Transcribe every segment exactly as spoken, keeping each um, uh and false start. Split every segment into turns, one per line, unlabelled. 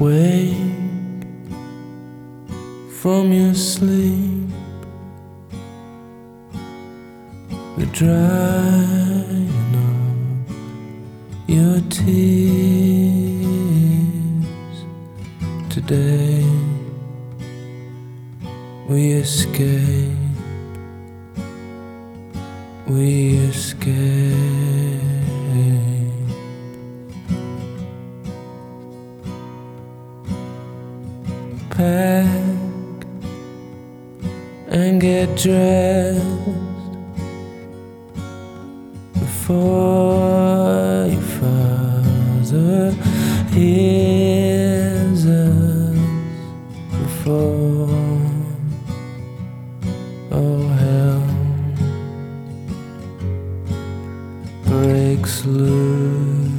Wake from your sleep, the drying of your tears. Today we escape, we escape. Pack and get dressed before your father hears us, before all hell breaks loose.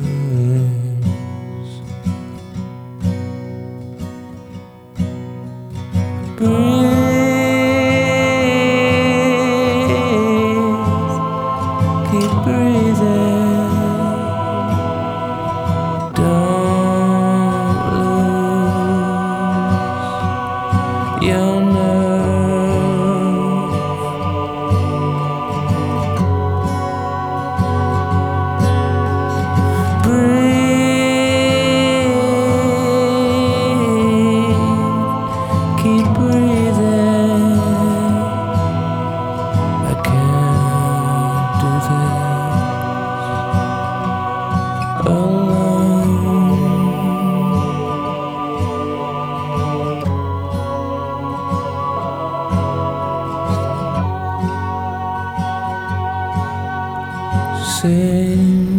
Breathe, keep breathing. Don't lose your nerve. Breathe, keep breathing. I can't do this alone. Sing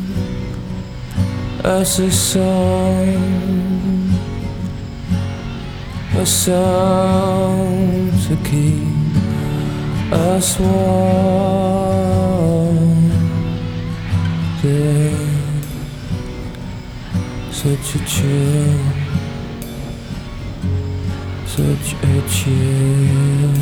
us a song, a song to keep us warm. There's such a chill, such a chill.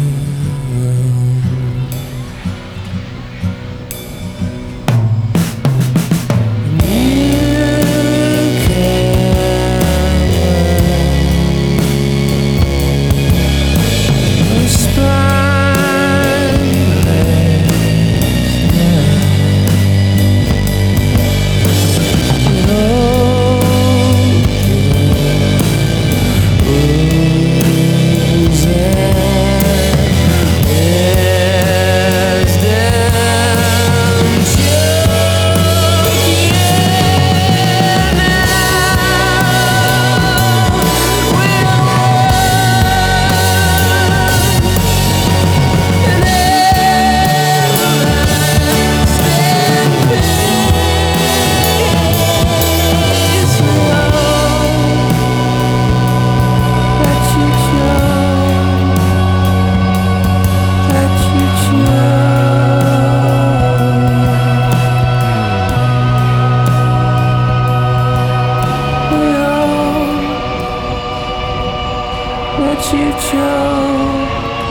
Let you choke,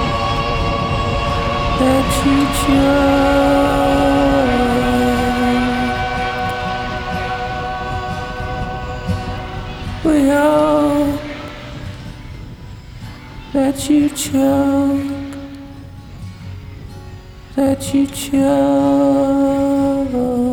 let you choke. We all let you choke, let you choke.